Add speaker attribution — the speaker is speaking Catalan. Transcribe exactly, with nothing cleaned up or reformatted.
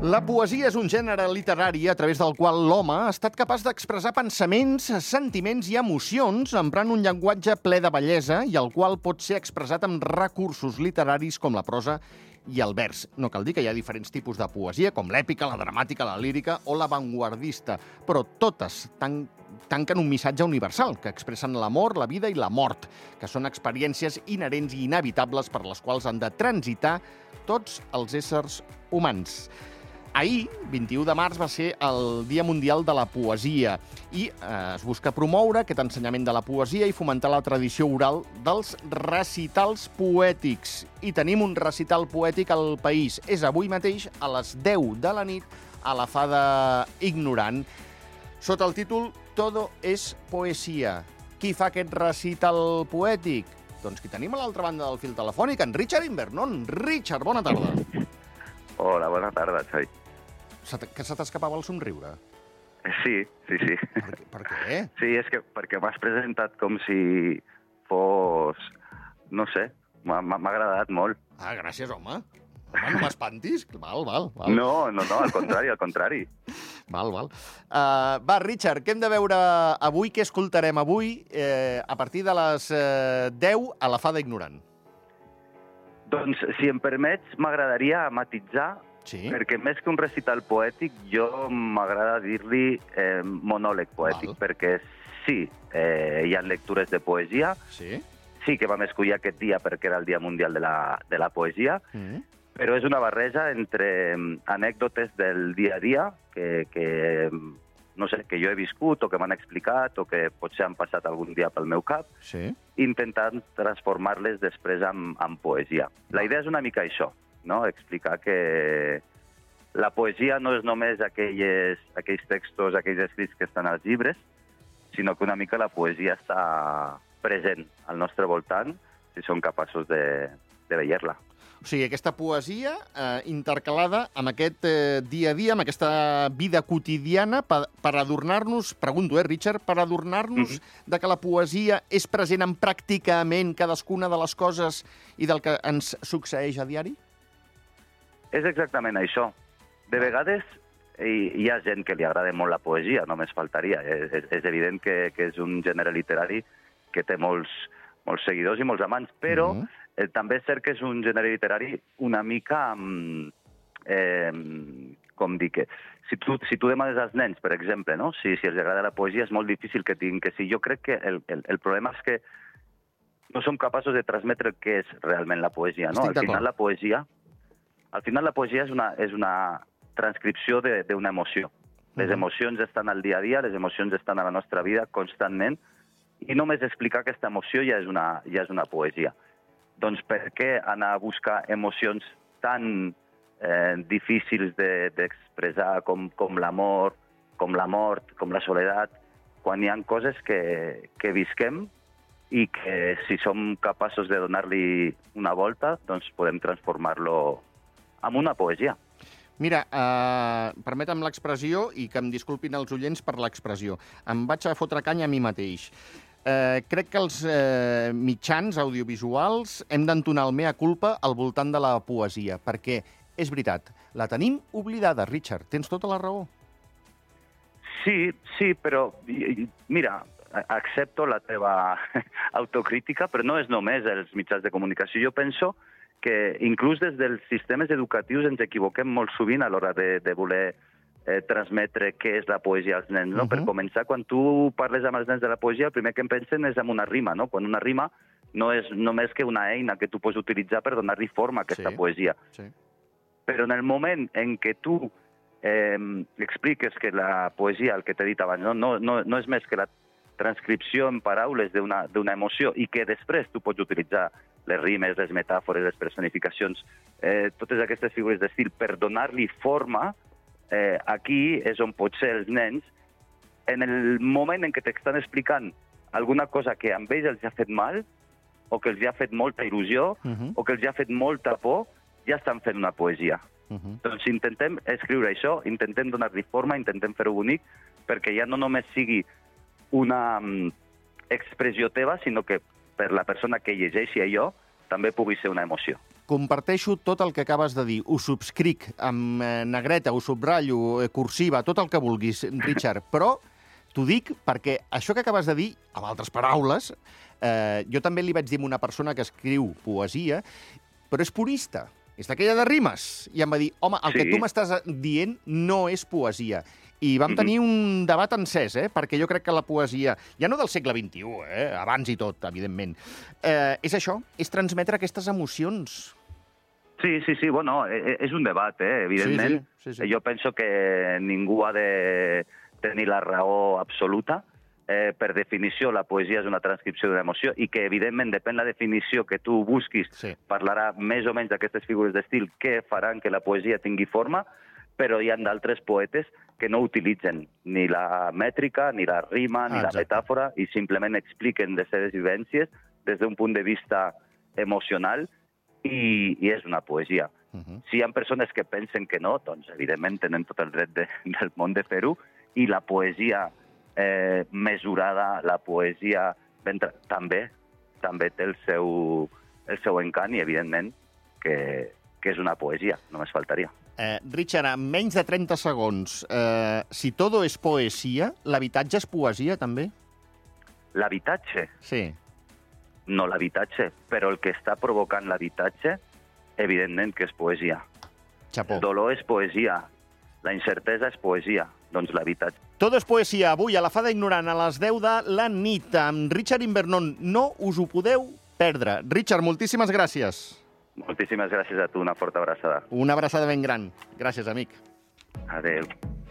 Speaker 1: La poesia és un gènere literari a través del qual l'home ha estat capaç d'expressar pensaments, sentiments i emocions emprant un llenguatge ple de bellesa i el qual pot ser expressat amb recursos literaris com la prosa i el vers. No cal dir que hi ha diferents tipus de poesia, com l'èpica, la dramàtica, la lírica o l'avantguardista, però totes tan tanquen un missatge universal, que expressen l'amor, la vida i la mort, que són experiències inherents i inevitables per les quals han de transitar tots els éssers humans. Ahir, vint-i-u de març, va ser el Dia Mundial de la Poesia i eh, es busca promoure aquest ensenyament de la poesia i fomentar la tradició oral dels recitals poètics. I tenim un recital poètic al país. És avui mateix a les deu de la nit a la Fada Ignorant, sota el títol Todo es poesía. Qui fa aquest recital poètic? Doncs qui tenim a l'altra banda del fil telefònic, en Richard Invernon. Richard, bona tarda.
Speaker 2: Hola, bona tarda, Xavi.
Speaker 1: Que se t'escapava el somriure?
Speaker 2: Sí, sí, sí.
Speaker 1: Per, per què?
Speaker 2: Sí, és que perquè m'has presentat com si fos... No sé, m'ha agradat molt.
Speaker 1: Ah, gràcies, home. Home, no m'espantis. Val, val, val.
Speaker 2: No, no, no, al contrari, al contrari.
Speaker 1: Val, val. Uh, va, Richard, què hem de veure avui? Què escoltarem avui eh, a partir de les eh, deu a la Fada Ignorant?
Speaker 2: Doncs, si em permets, m'agradaria matitzar,
Speaker 1: sí?
Speaker 2: Perquè més que un recital poètic, jo m'agrada dir-li eh, monòleg poètic, val. Perquè sí, eh, hi ha lectures de poesia,
Speaker 1: sí?
Speaker 2: Sí que vam escollir aquest dia perquè era el Dia Mundial de la, de la Poesia, mm. Però és una barreja entre anècdotes del dia a dia que, que, no sé, que jo he viscut o que m'han explicat o que potser han passat algun dia pel meu cap,
Speaker 1: sí?
Speaker 2: Intentant transformar-les després en, en poesia. La idea és una mica això, no? Explicar que la poesia no és només aquelles, aquells textos, aquells escrits que estan als llibres, sinó que una mica la poesia està present al nostre voltant si som capaços de, de veure-la.
Speaker 1: O sigui, aquesta poesia eh, intercalada amb aquest eh, dia a dia, amb aquesta vida quotidiana, per, per adornar-nos, pregunto, eh, Richard, per adornar-nos mm-hmm. de que la poesia és present en pràcticament cadascuna de les coses i del que ens succeeix a diari?
Speaker 2: És exactament això. De vegades hi, hi ha gent que li agrada molt la poesia, només faltaria. És, és, és evident que, que és un gènere literari que té molts, molts seguidors i molts amants, però mm-hmm. eh, també és cert que és un gènere literari una mica, eh, com dir que... Si tu, si tu demanes als nens, per exemple, no? si, si els agrada la poesia, és molt difícil que tinguin que sí. Jo crec que el, el, el problema és que no som capaços de transmetre el que és realment la poesia. No? Al final la poesia, al final la poesia és una, és una transcripció d'una emoció. Les emocions estan al dia a dia, les emocions estan a la nostra vida constantment, i només explicar aquesta emoció ja és una, ja és una poesia. Doncs per què anar a buscar emocions tan eh, difícils d'expressar de, com, com l'amor, com la mort, com la soledat, quan hi ha coses que, que visquem i que si som capaços de donar-li una volta, doncs podem transformar-lo en una poesia.
Speaker 1: Mira, eh, permetem l'expressió i que em disculpin els oients per l'expressió. Em vaig a fotre canya a mi mateix. Eh, crec que els eh, mitjans audiovisuals hem d'entonar el mea culpa al voltant de la poesia, perquè, és veritat, la tenim oblidada, Richard. Tens tota la raó.
Speaker 2: Sí, sí, però, mira, accepto la teva autocrítica, però no és només els mitjans de comunicació. Jo penso que inclús des dels sistemes educatius ens equivoquem molt sovint a l'hora de, de voler eh, transmetre què és la poesia als nens. No? Uh-huh. Per començar, quan tu parles amb els nens de la poesia, el primer que em pensen és en una rima, no? Quan una rima no és només que una eina que tu pots utilitzar per donar-li forma a aquesta sí. poesia. Sí. Però en el moment en què tu eh, expliques que la poesia, el que t'he dit abans, no, no, no, no és més que la transcripció en paraules d'una emoció i que després tu pots utilitzar les rimes, les metàfores, les personificacions, eh, totes aquestes figures d'estil per donar-li forma, eh, aquí és on potser els nens, en el moment en què t'estan explicant alguna cosa que amb ells els ha fet mal, o que els ha fet molta il·lusió, uh-huh. o que els ha fet molta por, ja estan fent una poesia. Uh-huh. Doncs intentem escriure això, intentem donar-li forma, intentem fer-ho bonic, perquè ja no només sigui una um, expressió teva, sinó que per la persona que llegeixi allò també pugui ser una emoció.
Speaker 1: comparteixo tot el que acabes de dir. Ho subscric amb eh, negreta, ho subratllo, eh, cursiva, tot el que vulguis, Richard. Però t'ho dic perquè això que acabes de dir, amb altres paraules, eh, jo també li vaig dir a una persona que escriu poesia, però és purista. És d'aquella de rimes. I em va dir, home, el sí. que tu m'estàs dient no és poesia. I vam tenir un debat encès, eh? Perquè jo crec que la poesia, ja no del segle vint-i-u, eh? Abans i tot, evidentment, eh, és això, és transmetre aquestes emocions.
Speaker 2: Sí, sí, sí, bueno, és un debat, eh? Evidentment. Sí, sí, sí, sí. Jo penso que ningú ha de tenir la raó absoluta. Eh, per definició, la poesia és una transcripció d'una emoció i que, evidentment, depèn la definició que tu busquis, sí. parlarà més o menys d'aquestes figures d'estil que faran que la poesia tingui forma, però hi ha d'altres poetes que no utilitzen ni la mètrica, ni la rima, ni ah, la metàfora, i simplement expliquen les seves vivències des d'un punt de vista emocional, i, i és una poesia. Uh -huh. Si hi ha persones que pensen que no, doncs evidentment tenen tot el dret de, del món de fer-ho, i la poesia eh, mesurada, la poesia també, també té el seu, el seu encant, i evidentment que, que és una poesia, només faltaria.
Speaker 1: Eh, Richard, en menys de trenta segons, eh, si todo es poesia, l'habitatge és poesia, també?
Speaker 2: L'habitatge?
Speaker 1: Sí.
Speaker 2: No l'habitatge, però el que està provocant l'habitatge, evidentment que és poesia.
Speaker 1: Xapó.
Speaker 2: El dolor és poesia, la incertesa és poesia, doncs l'habitatge.
Speaker 1: Todo es poesia, avui a la Fada Ignorant, a les deu de la nit, amb Richard Invernon. No us ho podeu perdre. Richard, moltíssimes gràcies.
Speaker 2: Moltíssimes gràcies a tu, una forta abraçada.
Speaker 1: Una abraçada ben gran. Gràcies, amic.
Speaker 2: Adéu.